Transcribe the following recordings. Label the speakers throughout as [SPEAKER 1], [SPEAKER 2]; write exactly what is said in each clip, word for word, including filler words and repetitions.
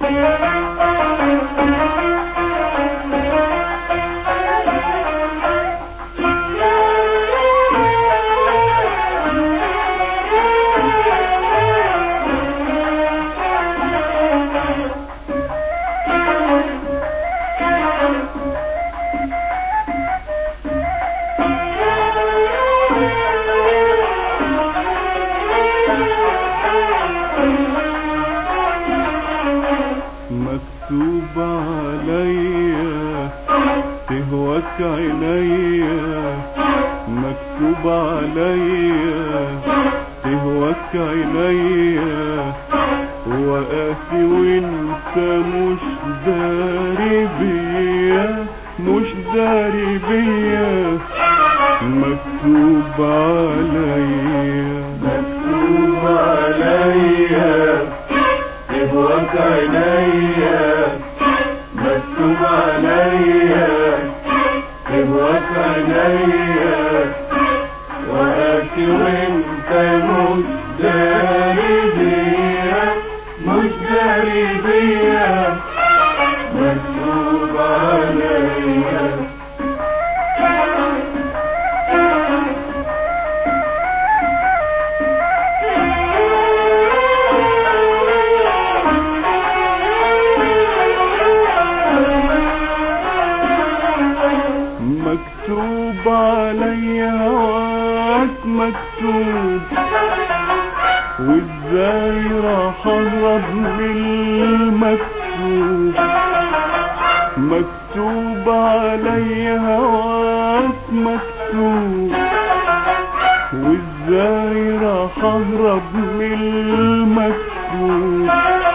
[SPEAKER 1] مكتوب عليا تهواك عينيا، مكتوب عليا تهواك عينيا، وقاسي وانت مش داري بيا، مش داري بيا. مكتوب عليا
[SPEAKER 2] مكتوب عليا تهواك عينيا، مكتوب عليا تهواك عينيا، وقاسي وانت مش داري بيا، مش داري بيا. مكتوب عليا
[SPEAKER 1] مكتوب عليا هواك مكتوب، وازاي راح اهرب من المكتوب. مكتوب عليا هواك مكتوب، وازاي راح اهرب من المكتوب.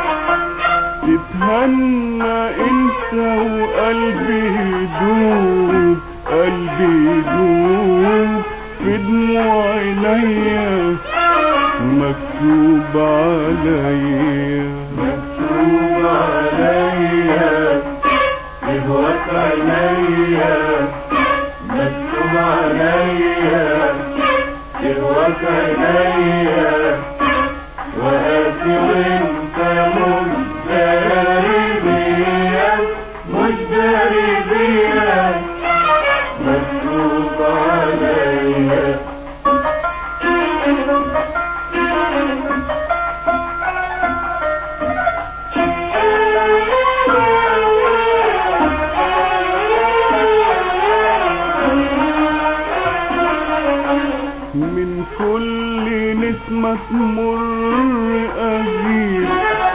[SPEAKER 1] تتهنى انت وقلبي يدوب، قلبي يدوب في دموع عينيا. مكتوب عليا
[SPEAKER 2] مكتوب عليا تهواك عينيا، مكتوب عليا تهواك عينيا، وقاسي وانت مش داري بيا، مش داري بيا. مكتوب عليا
[SPEAKER 1] من كل نسمة تمر أغير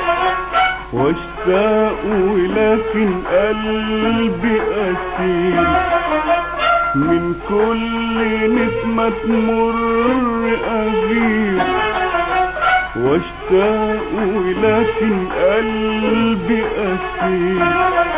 [SPEAKER 1] واشتاق، ولكن قلبي أسير. من كل نسمة تمر أغير واشتاق، ولكن قلبي أسير.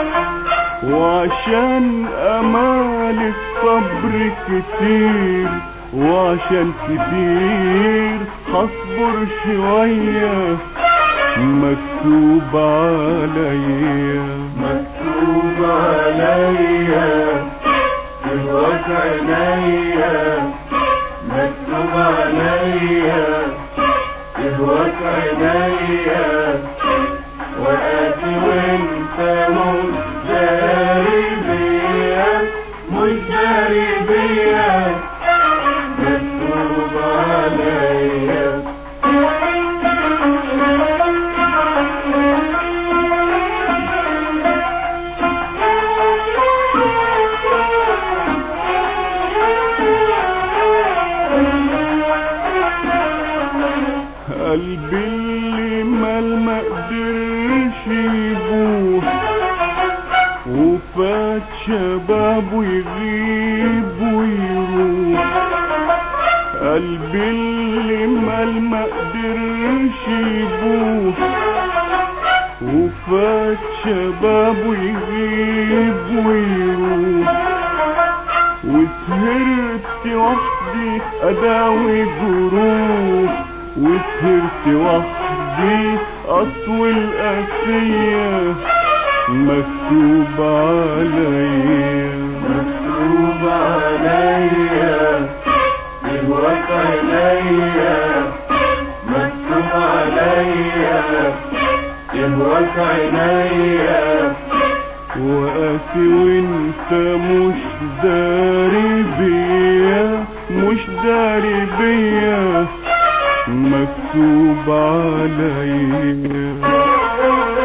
[SPEAKER 1] وعشان أمال الصبر كتير، وعشان كتير هصبر شوية. مكتوب عليا
[SPEAKER 2] مكتوب عليا تهواك عينيا، مكتوب عليا تهواك عينيا، وقاسي وانت مش داري بيا، مش داري بيا. مكتوب عليا
[SPEAKER 1] قلبي اللي مال مقدرش يبوح، وفات شبابه يغيب ويروح. قلبي اللي مال مقدرش يبوح، وفات شبابه يغيب ويروح. وسهرت وحدي أداوي جروح، وسهرت وحدي أطوي القاسية. مكتوب عليا
[SPEAKER 2] مكتوب عليا تهواك عينيا، مكتوب عليا يهواك عينيا
[SPEAKER 1] وقاسي وانت مش داري بيا مش داري بيا مكتوب عليا